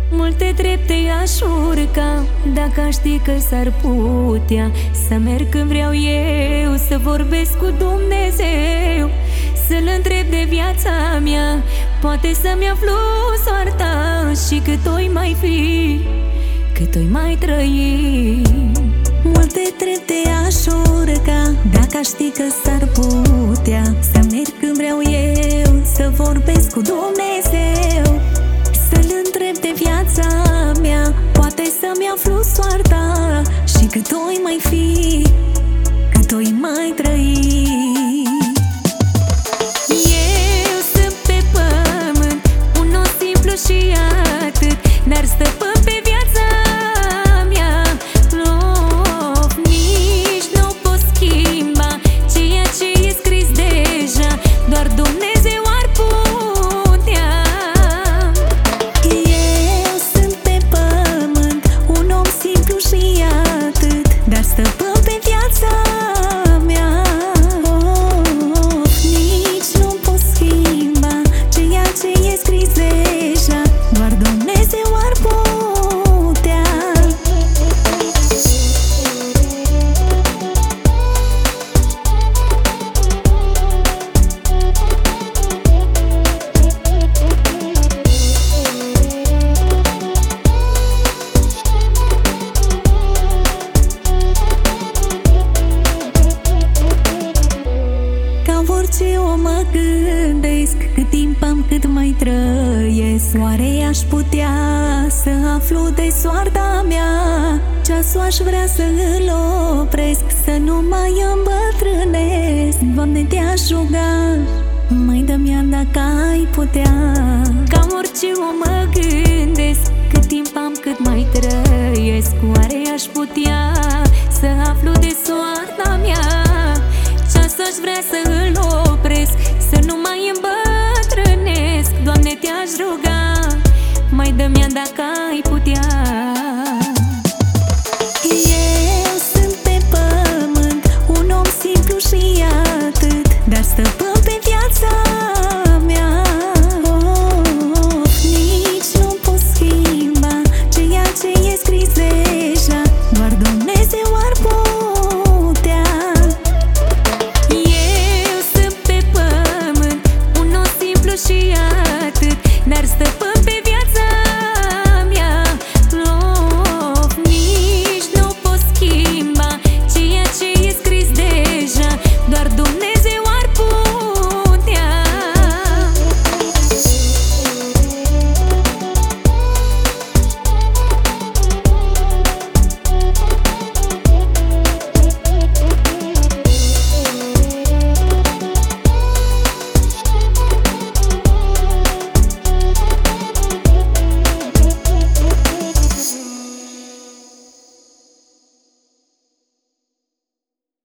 Multe trepte aș urca, dacă aș ști că s-ar putea să merg când vreau eu, să vorbesc cu Dumnezeu, să-L întreb de viața mea, poate să-mi aflu soarta și cât o-i mai fi, cât o-i mai trăi. Multe trepte aș urca, dacă aș ști că s-ar putea să merg când vreau eu, să vorbesc cu Dumnezeu, să-L întreb de viața mea, poate să-mi aflu soarta și cât o-i mai fi, cât o-i mai trăi. Eu sunt pe pământ, un om simplu și atât, dar stăpân pe viața mea. Nici nu pot schimba ceea ce e scris deja, doar Dumnezeu ar putea. Eu sunt pe pământ, un om simplu și atât, dar stăpân pe viața mea. Nici nu pot schimba ceea ce e scris deja, doar Dumnezeu ar putea. Ca orice om mă gândesc, cât timp am, cât mai trăiesc, oare aș putea să aflu de soarta mea? Ceasul aș vrea să îl opresc, să nu mai îmbătrânesc. Doamne, te-aș ruga, mai dă-mi an dacă ai putea. Ca orice om mă gândesc, cât timp am, cât mai trăiesc, oare aș putea să aflu de soarta mea? Ceasul aș vrea să îl opresc, să nu mai îmbătrânesc. Doamne, te-aș ruga, mai dă-mi an dacă ai putea.